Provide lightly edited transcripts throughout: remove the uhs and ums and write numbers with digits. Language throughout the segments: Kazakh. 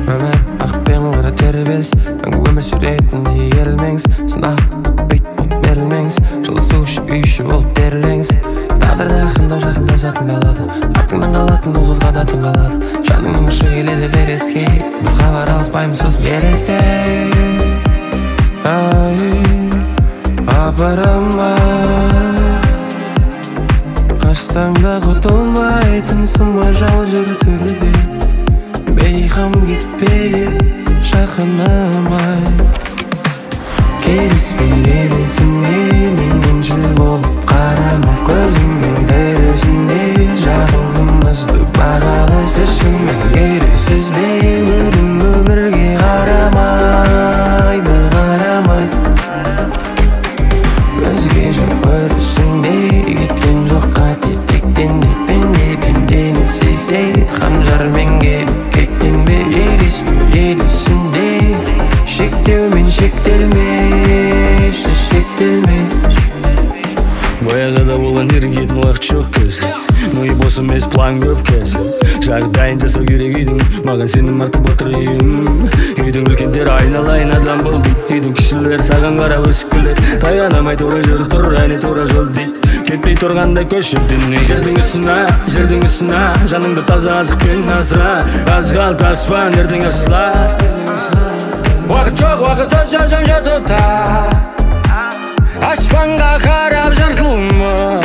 Өмір ақ пен қара тербеліс, мәңгі өмір сүретіндей ерілмеңіз. Сынақ бітпейді болып берілмеңіз, жылысу ішіп үй іші болып берілеңіз. Тағдырды жақындау сатын қалады, артыңнан қалатын ол қызға да тыңғалады. Жаныңның ұшы келеді вереске, біз хабар алыспаймыз сосын елесте. Апарама, қашсаң да құтылмайтынсың ба жал жүр түрде. Бейхам кетпе, жақынамай. Келіспейсіңе менен жыл болып қарама, көзіңнің дәрісінде жағымызды бағалайсыз шынымен ересіз бе. Өлім өмірге қарамайды, қарамай. Өзге жоқ өрісінде кеткен жоқ қате тектен де пендені сезеді. Қанжармен келіп кектенбе, елесінде шектеумен шектелме, шектелме. Баяғыда болған ерігетін уақыт жоқ кез, но и бос емес план көп кез. Жағдайын жасау керек үйдің, маған сенім артып отыр үйім. Үйдің үлкендері айналайын адам болды, үйдің кішілер саған қарап өсіп келеді. Таянамай тура жүр тұр, әне тура жол дейді. Кетпей тұрғандай көшіп дүние жердің үстіне, жаныңды таза азықпен асыра. Аз қалды аспан ертең ашылар. Уақыт жоқ, уақыт өз жазан жатыда, аспанға қарап жыртылма.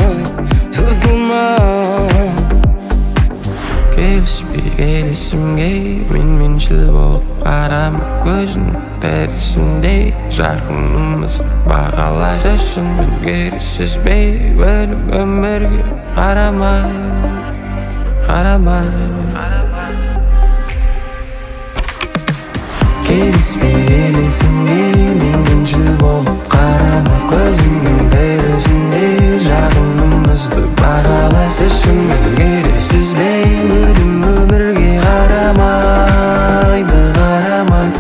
Келісімге меншіл болып қарама, көзің дәрісінде жақынымыз бағалайсыз шынымен ересіз бе. Өлім өмірге қарамай. Келісімге меншіл болып қарама, көзіңнің дәрісінде жақынымызды бағалайсыз шынымен ересіз бе. Өлім өмірге қарамайды, қарамай.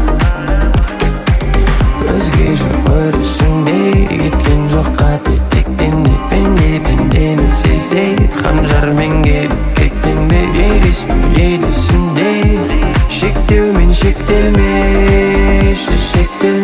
Өзге жоқ өрісінде кеткен жоқ қате тектен де пендені сезеді. Қанжармен келіп кектенбе, елесінде шектеумен шектелме, шектелме.